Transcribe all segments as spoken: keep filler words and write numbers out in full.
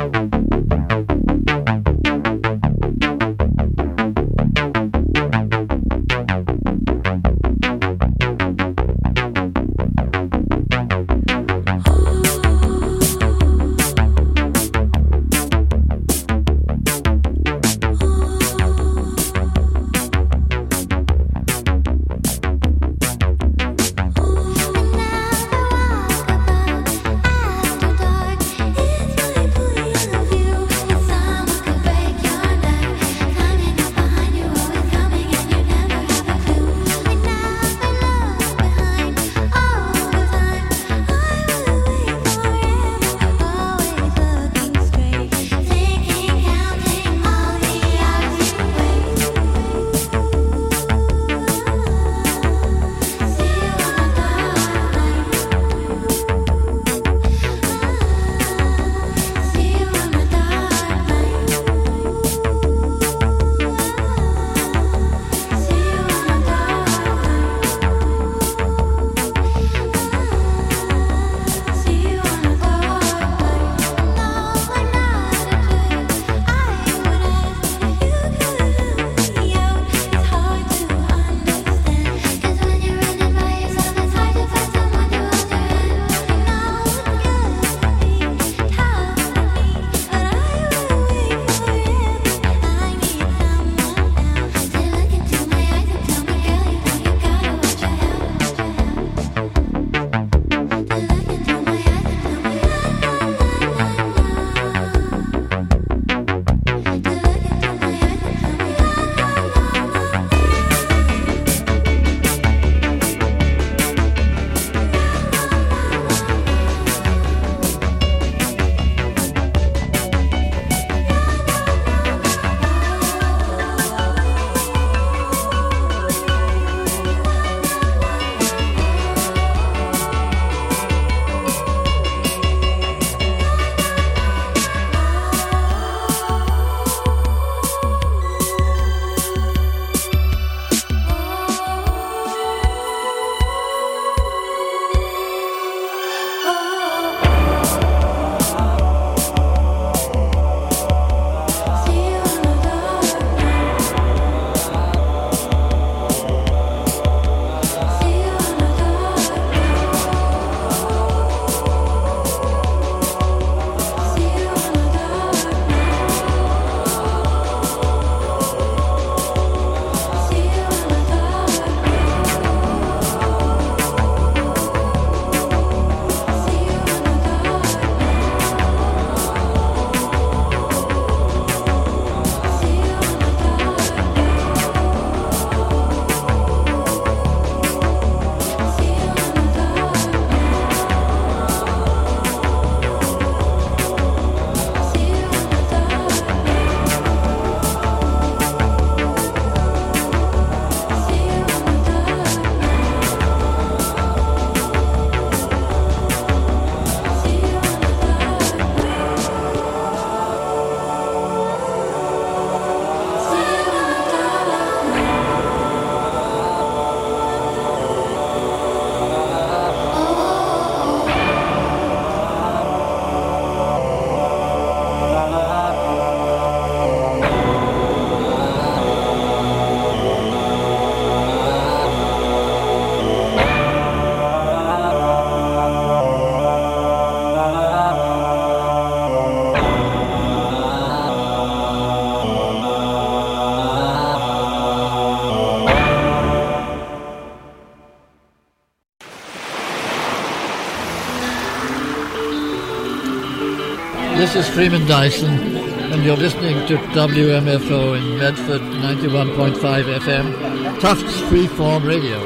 This is Freeman Dyson, and you're listening to W M F O in Medford, ninety-one point five F M, Tufts Freeform Radio.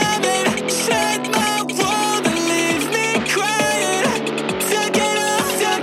Take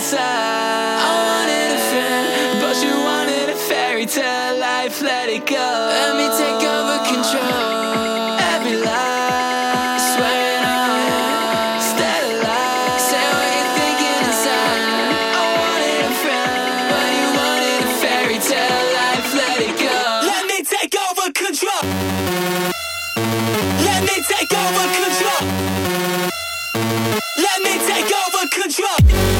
inside. I wanted a friend, but you wanted a fairy tale life. Let it go. Let me take over control. Every lie, swearing on it, instead of lies. Say what you're thinking inside. I wanted a friend, but you wanted a fairy tale life. Let it go. Let me take over control. Let me take over control. Let me take over control.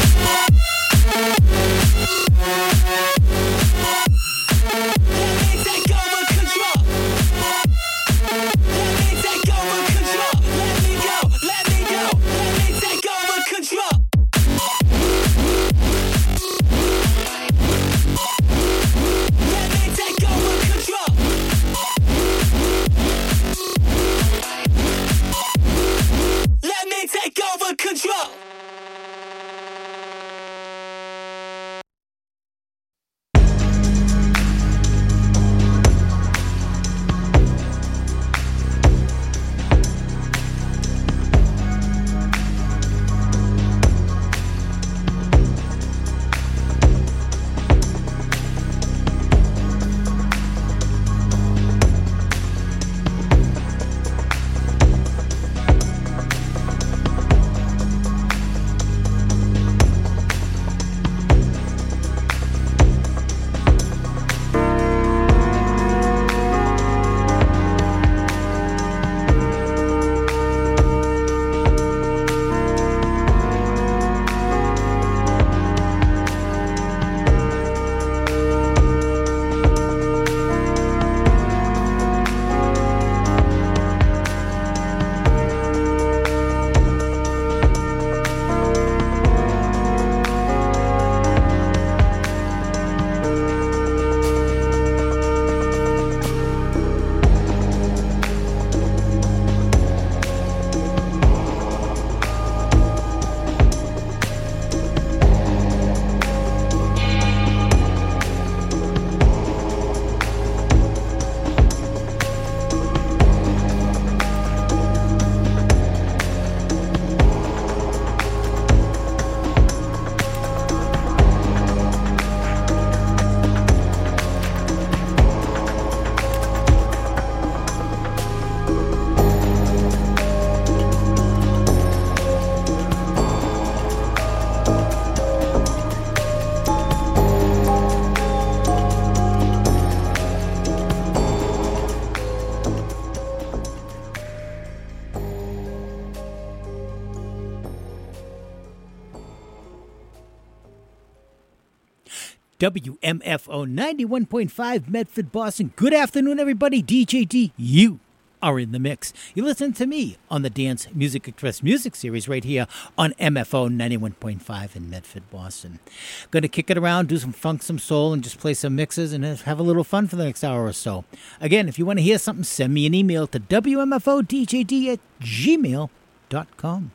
W M F O ninety-one point five Medford, Boston. Good afternoon, everybody. D J D, you are in the mix. You listen to me on the Dance Music Express Music Series right here on M F O ninety-one point five in Medford, Boston. Going to kick it around, do some funk, some soul, and just play some mixes and have a little fun for the next hour or so. Again, if you want to hear something, send me an email to W M F O D J D at gmail dot com.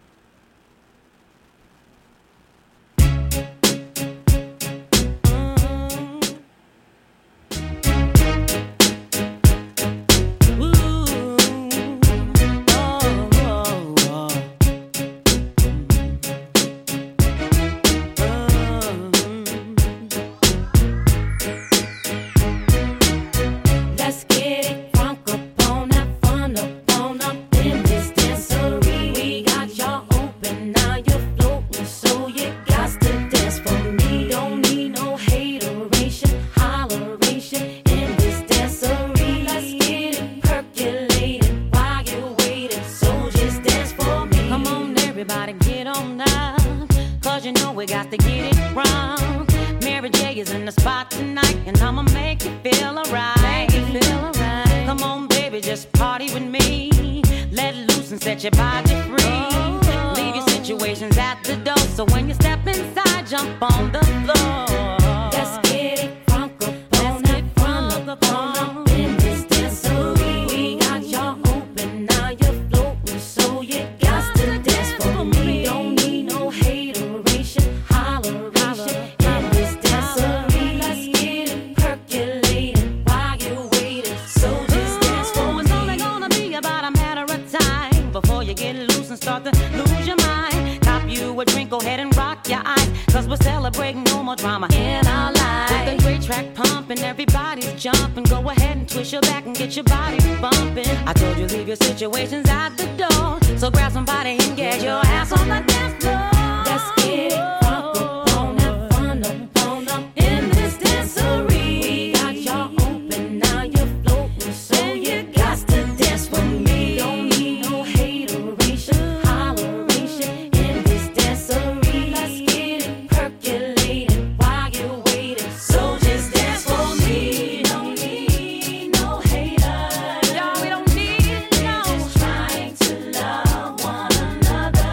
Before you get loose and start to lose your mind, cop you a drink, go ahead and rock your eyes. Cause we're celebrating no more drama in our lives. With the great track pumping, everybody's jumping. Go ahead and twist your back and get your body bumping. I told you leave your situations at the door, so grab somebody and get your ass on the dance floor. Let's get it crunk up on that fun up, on up in this dancery. We got y'all open, now you're floating, so you got to dance with me. Don't need no hateration, holleration in this dancery. Let's get it percolating while you're waiting, so just dance for me. Don't need no haters, y'all, we don't need no. We're just trying to love one another.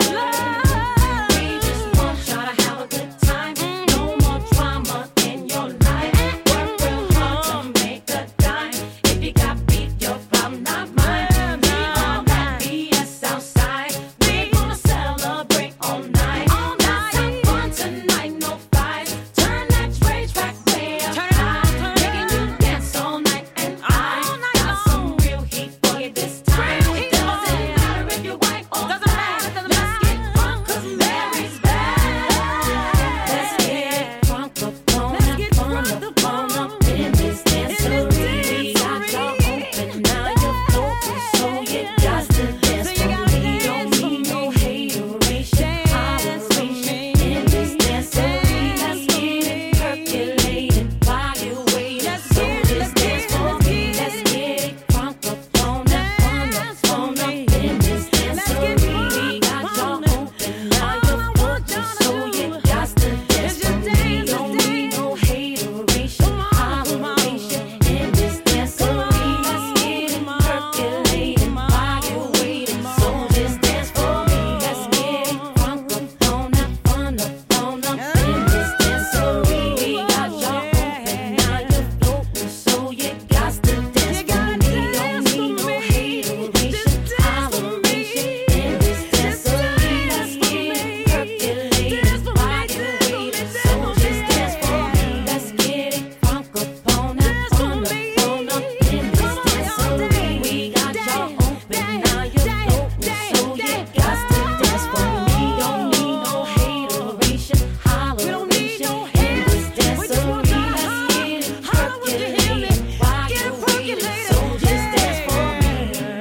Love. We just want y'all to have a good time. No more drama in your life. Work real hard to make a dime. If you got beef, your problem, not mine. Leave all that B S outside. We gonna celebrate all night. Let's have fun tonight, no fights. Turn that rage track way up high, making you dance all night. And I got some real heat for you this time. It doesn't matter if you're white or black. Let's get drunk 'cause Mary's back. Let's get drunk up on that fun up, fun up in this dancery. We got y'all open, now you're floating, so you got to dance for me. Don't need no hateration, holleration in this dancery. Let's get it percolating while you're waiting, so just dance for me. Let's get it crunk up on that fun up, fun up in this dancery. We got y'all open, now you're floating, so you got to dance for me. Don't need no hateration, holleration in this dancery. Let's get it percolating while you're waiting, so just dance for me. Let's get it crunk up on that fun up, fun up in this dancery. We got y'all open, now you're floating, so you got to dance for me. Don't need no hateration, holleration in this dancery. Let's get it percolating while you're waiting, so just dance for me. Let's get it crunk up on that fun up, fun up in this dancery. We got y'all open, now you're floating, so you got to dance for me. Don't need no hateration, holleration in this dancery. Let's get it percolating while you're waiting, so just dance for me.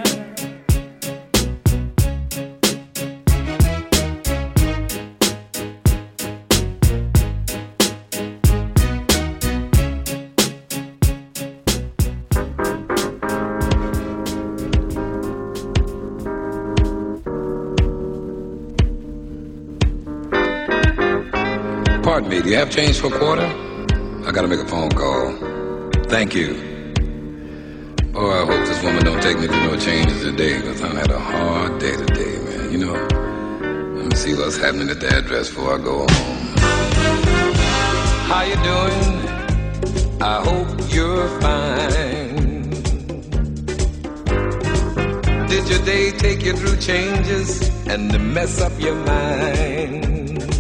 Pardon me, do you have change for a quarter? I gotta make a phone call. Thank you. Oh, I hope this woman don't take me through no changes today, because I had a hard day today, man. You know, let me see what's happening at the address before I go home. How you doing? I hope you're fine. Did your day take you through changes and mess up your mind?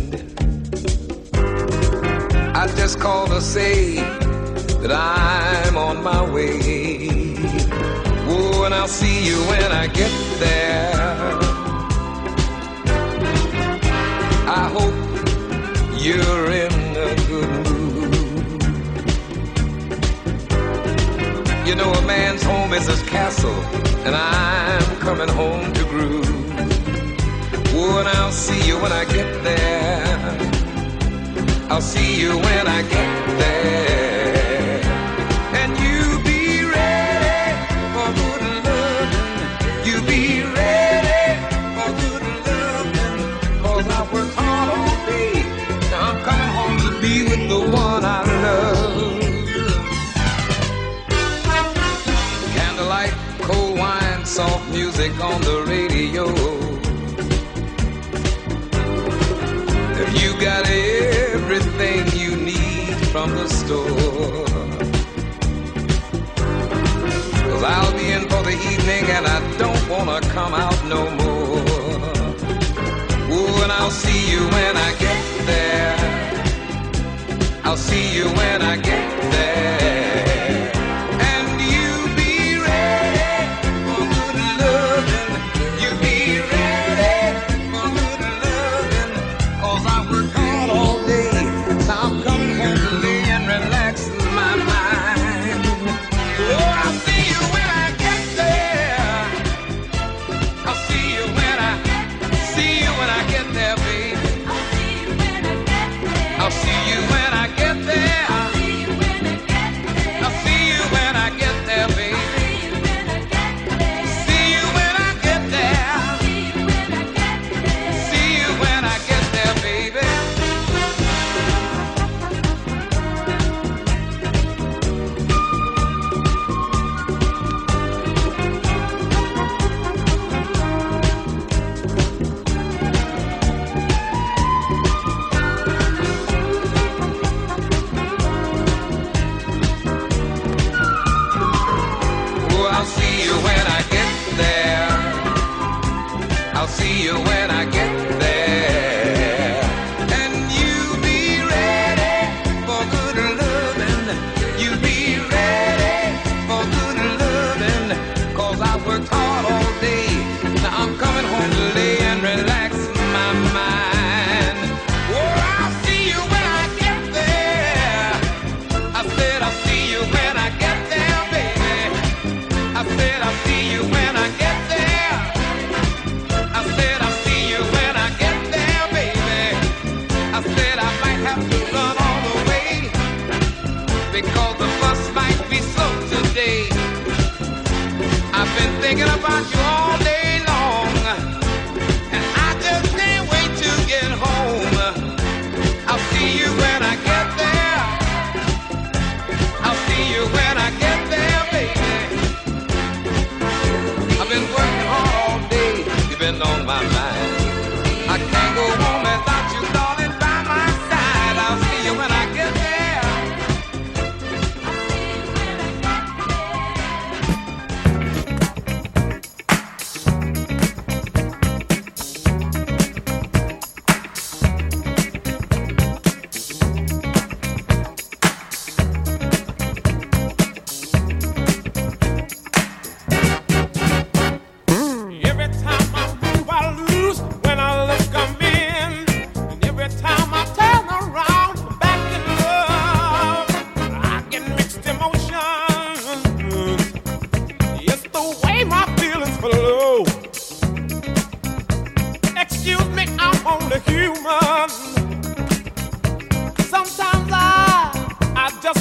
I just called to say that I'm on my way. Oh, and I'll see you when I get there. I hope you're in a good mood. You know, a man's home is his castle, and I'm coming home to groove. Oh, and I'll see you when I get there. I'll see you when I get there. And you be ready for good loving. You be ready for good loving. 'Cause I worked hard all day. Now I'm coming home to be with the one I love. Candlelight, cold wine, soft music on the radio. If you got everything you need from the store, 'cause I'll be in for the evening and I don't wanna come out no more. Ooh, and I'll see you when I get there. I'll see you when I get there. And you be ready for good loving. You be ready for good loving. 'Cause I work hard all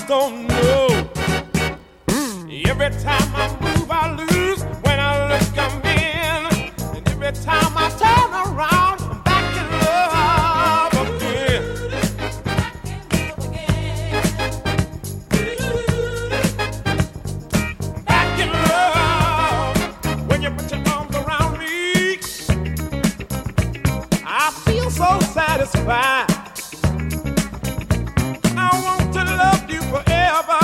just don't know. Every time I move, I lose. When I look, I'm in. And every time I turn around, I'm back in love again. Back in love. When you put your arms around me, I feel so satisfied. I want to love you forever.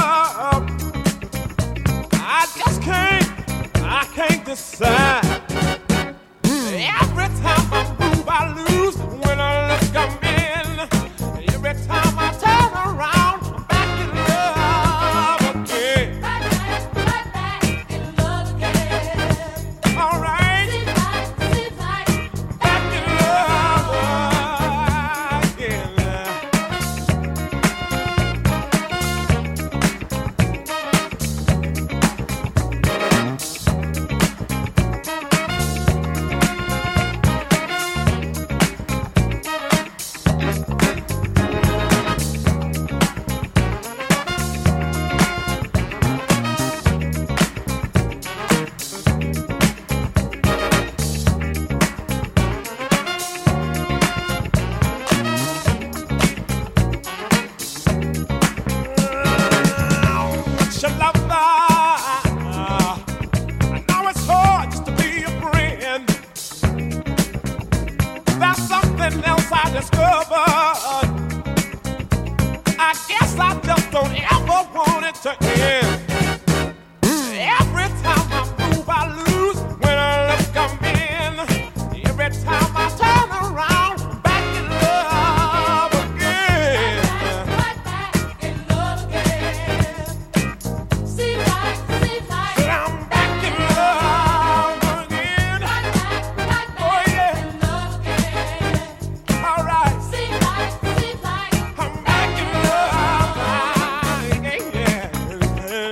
I just can't, I can't decide. Every time I move, I lose. When I look, I'm in. Every time I turn around, I'm back in love again. Right back, right back in love again. All right. Seems like, seems like back in love again. Shalala. I know it's hard just to be a friend. That's something else I discovered. I guess I just don't ever want it to end. Every time I move, I lose. When I look, I'm in. Every time I turn around, I'm back in love again. Right back in love again. Seems like, seems like that I'm back in love again. Right back, right back oh, yeah. in love again. All right. Seems like, seems like I'm back in love again.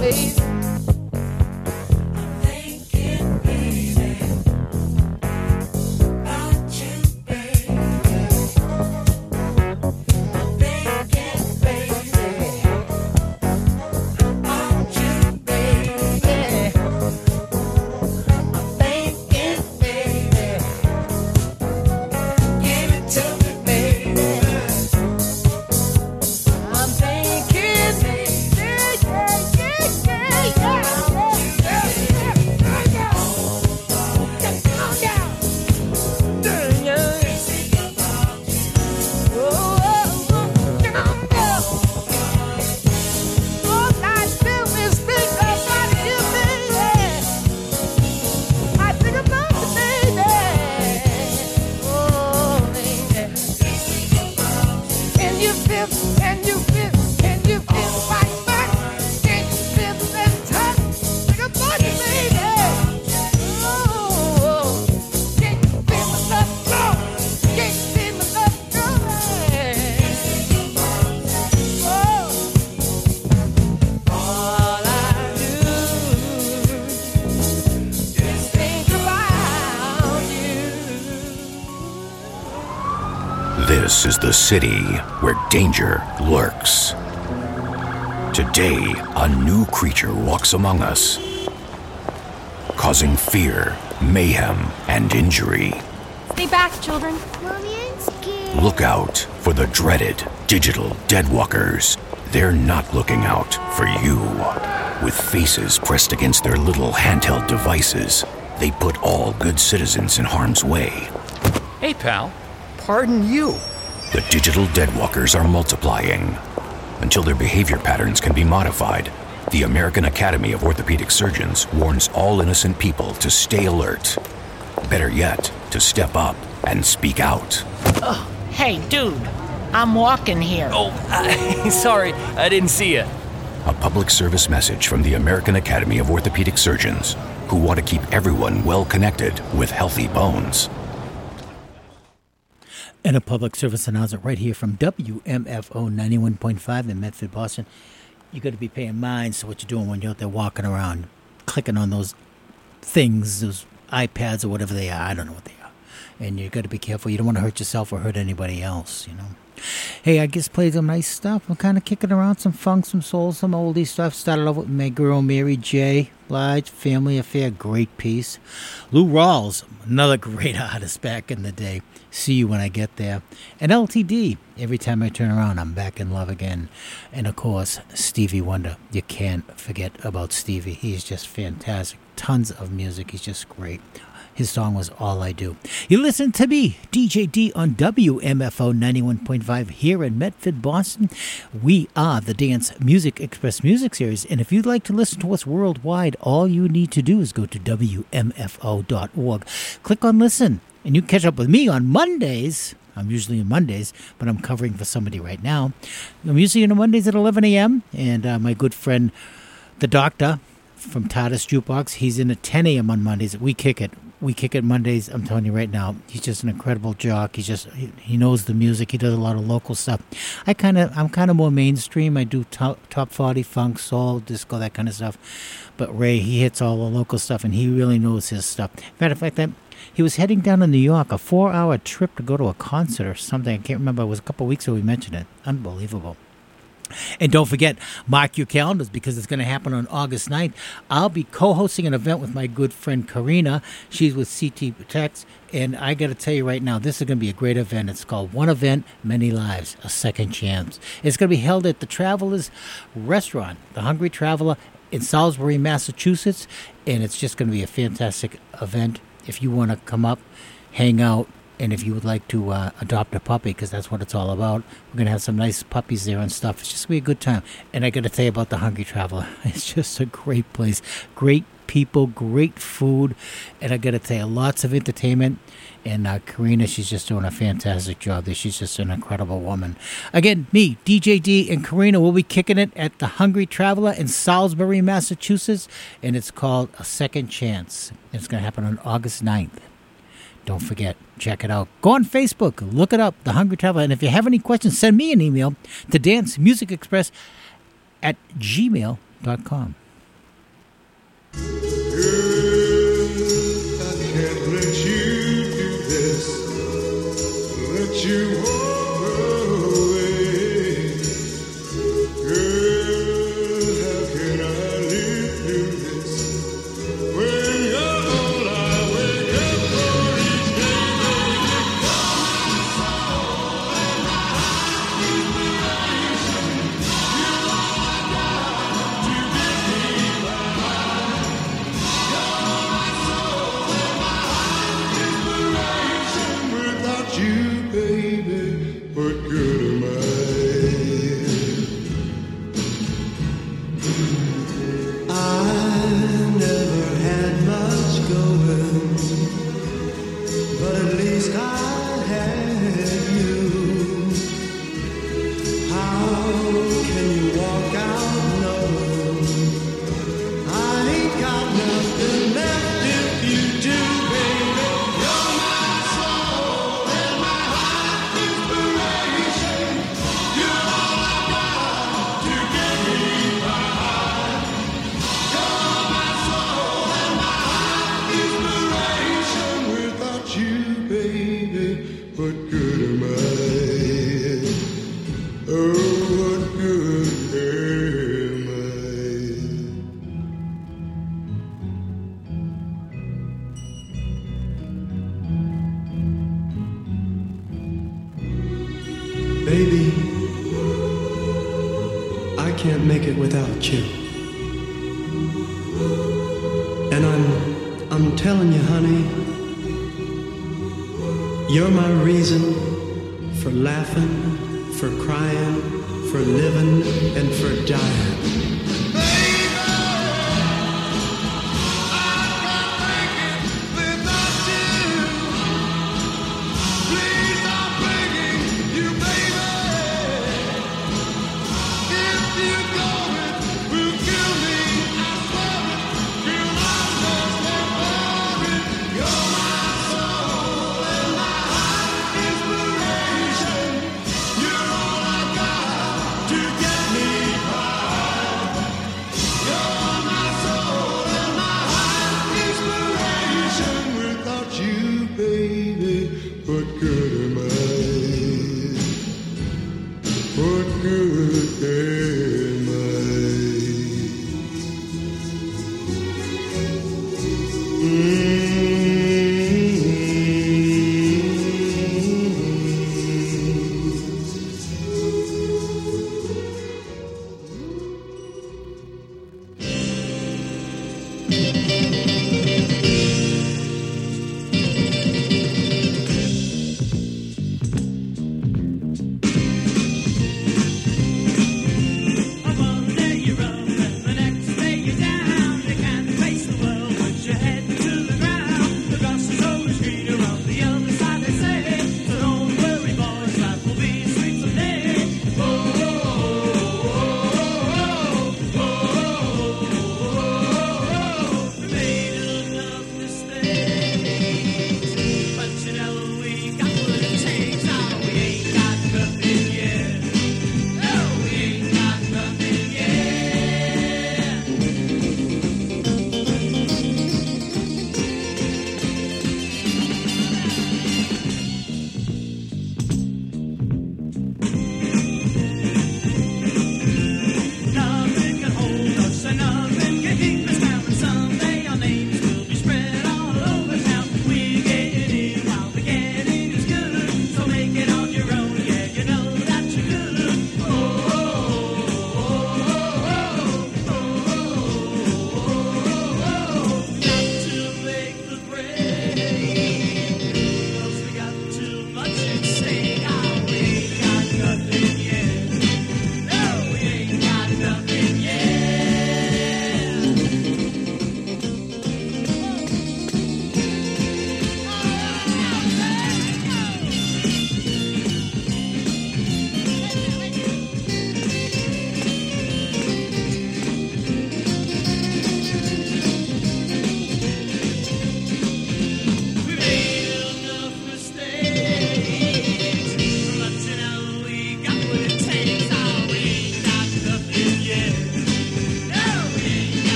baby. This is the city where danger lurks. Today, a new creature walks among us, causing fear, mayhem, and injury. Stay back, children. Mommy, I'm scared. Look out for the dreaded digital deadwalkers. They're not looking out for you. With faces pressed against their little handheld devices, they put all good citizens in harm's way. Hey, pal. Pardon you. The digital deadwalkers are multiplying. Until their behavior patterns can be modified, the American Academy of Orthopedic Surgeons warns all innocent people to stay alert. Better yet, to step up and speak out. Oh, hey, dude. I'm walking here. Oh, uh, sorry. I didn't see you. A public service message from the American Academy of Orthopedic Surgeons, who want to keep everyone well connected with healthy bones. And a public service announcement right here from W M F O ninety-one point five in Medford, Boston. You got to be paying mind to what you're doing when you're out there walking around, clicking on those things, those iPads or whatever they are. I don't know what they are. And you got to be careful. You don't want to hurt yourself or hurt anybody else, you know. Hey, I just played some nice stuff. I'm kind of kicking around some funk, some soul, some oldie stuff. Started off with my girl Mary J. Blige, Family Affair, great piece. Lou Rawls, another great artist back in the day. See You When I Get There. And L T D, Every Time I Turn Around, I'm Back in Love Again. And of course, Stevie Wonder. You can't forget about Stevie. He's just fantastic. Tons of music. He's just great. His song was All I Do. You listen to me, D J D, on W M F O ninety-one point five here in Medford, Boston. We are the Dance Music Express Music Series, and if you'd like to listen to us worldwide, all you need to do is go to W M F O dot org. Click on Listen, and you can catch up with me on Mondays. I'm usually on Mondays, but I'm covering for somebody right now. I'm usually on Mondays at eleven a.m., and uh, my good friend, the Doctor, from Titus Jukebox, he's in at ten a.m. on Mondays. We kick it. We kick it Mondays. I'm telling you right now, he's just an incredible jock. He's just he, he knows the music. He does a lot of local stuff. I kind of I'm kind of more mainstream. I do top, top forty, funk, soul, disco, that kind of stuff. But Ray, he hits all the local stuff, and he really knows his stuff. Matter of fact, that he was heading down to New York, a four-hour trip to go to a concert or something. I can't remember. It was a couple of weeks ago we mentioned it. Unbelievable. And don't forget, mark your calendars because it's going to happen on August ninth. I'll be co-hosting an event with my good friend Karina. She's with C T Protects. And I got to tell you right now, this is going to be a great event. It's called One Event, Many Lives, a Second Chance. It's going to be held at the Travelers Restaurant, the Hungry Traveler in Salisbury, Massachusetts. And it's just going to be a fantastic event. If you want to come up, hang out, and if you would like to uh, adopt a puppy, because that's what it's all about, we're going to have some nice puppies there and stuff. It's just going to be a good time. And I got to tell you about the Hungry Traveler. It's just a great place. Great people, great food. And I got to tell you, lots of entertainment. And uh, Karina, she's just doing a fantastic job there. She's just an incredible woman. Again, me, D J D, and Karina will be kicking it at the Hungry Traveler in Salisbury, Massachusetts. And it's called A Second Chance. And it's going to happen on August ninth. Don't forget, check it out. Go on Facebook, look it up, The Hungry Traveler. And if you have any questions, send me an email to dance music express at gmail dot com. To get me by.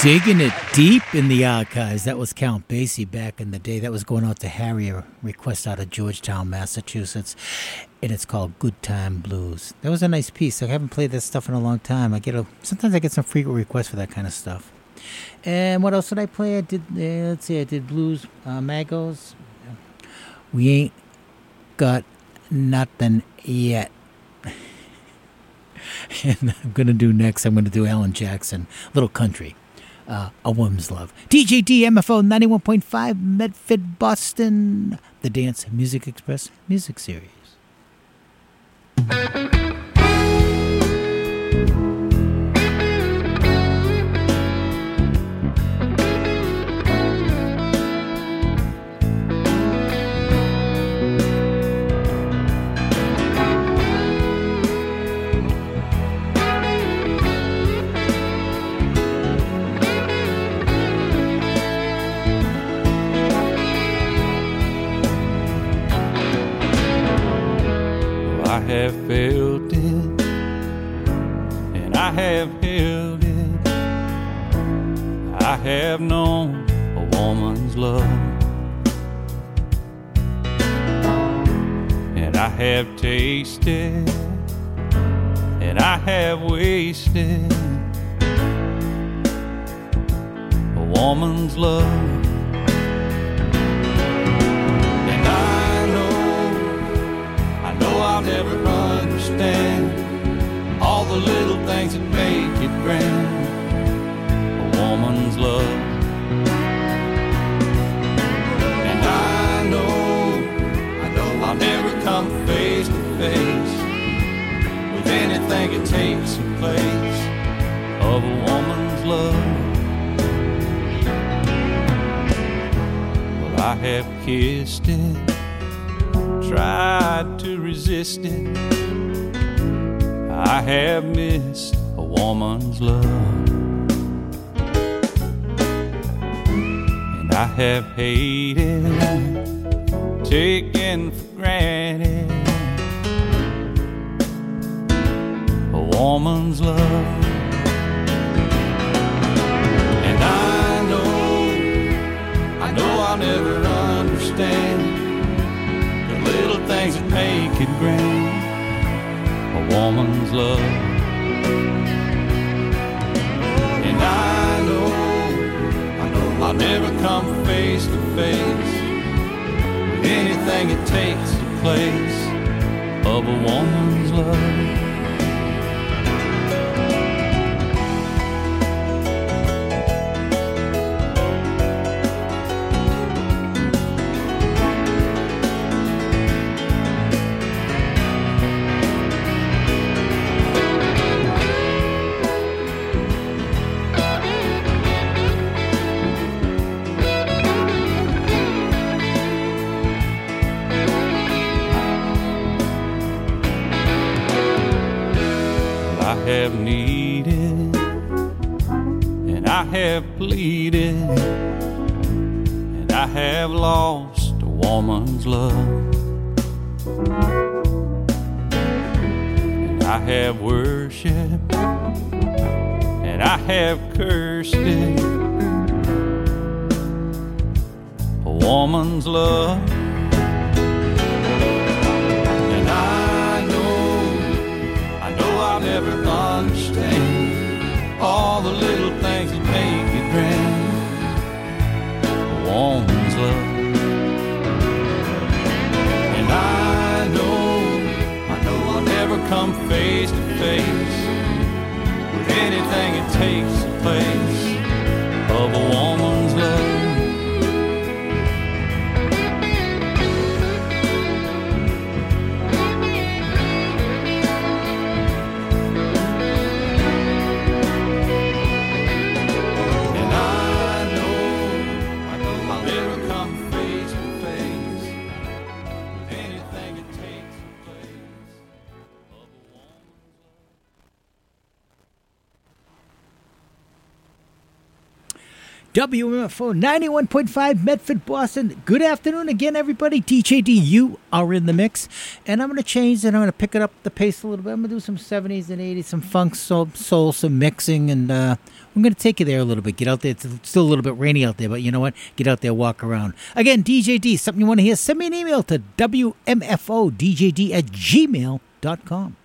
Digging it deep in the archives. That was Count Basie back in the day. That was going out to Harry, a request out of Georgetown, Massachusetts. And it's called Good Time Blues. That was a nice piece. I haven't played that stuff in a long time. I get a sometimes I get some frequent requests for that kind of stuff. And what else did I play? I did, uh, let's see, I did Blues uh, Magos. We ain't got nothing yet. And I'm going to do next, I'm going to do Alan Jackson, Little Country. Uh, a Woman's Love. D J D M F O ninety-one point five Medford, Boston. The Dance Music Express Music Series. I have felt it, and I have held it. I have known a woman's love, and I have tasted, and I have wasted a woman's love. I'll never understand all the little things that make it grand, a woman's love. And I know, I know I'll never come face to face with anything that takes the place of a woman's love. Well, I have kissed it, tried to resist it. I have missed a woman's love, and I have hated, taken for granted a woman's love. And I know, I know I'll never understand little things that make it grand, a woman's love. And I know, I know I'll never come face to face with anything that takes the place of a woman's love. I have needed, and I have pleaded, and I have lost a woman's love, and I have worshipped, and I have cursed it, a woman's love. I'll never understand all the little things that make it grand, a woman's love. And I know, I know I'll never come face to face with anything that takes the place of a woman's love. W M F O ninety-one point five Medford, Boston. Good afternoon again, everybody. D J D, you are in the mix. And I'm going to change and I'm going to pick it up the pace a little bit. I'm going to do some seventies and eighties, some funk, soul, soul some mixing. And uh, I'm going to take you there a little bit. Get out there. It's still a little bit rainy out there, but you know what? Get out there, walk around. Again, D J D, something you want to hear, send me an email to W M F O D J D at gmail dot com.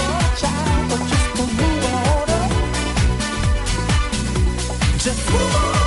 Just move on.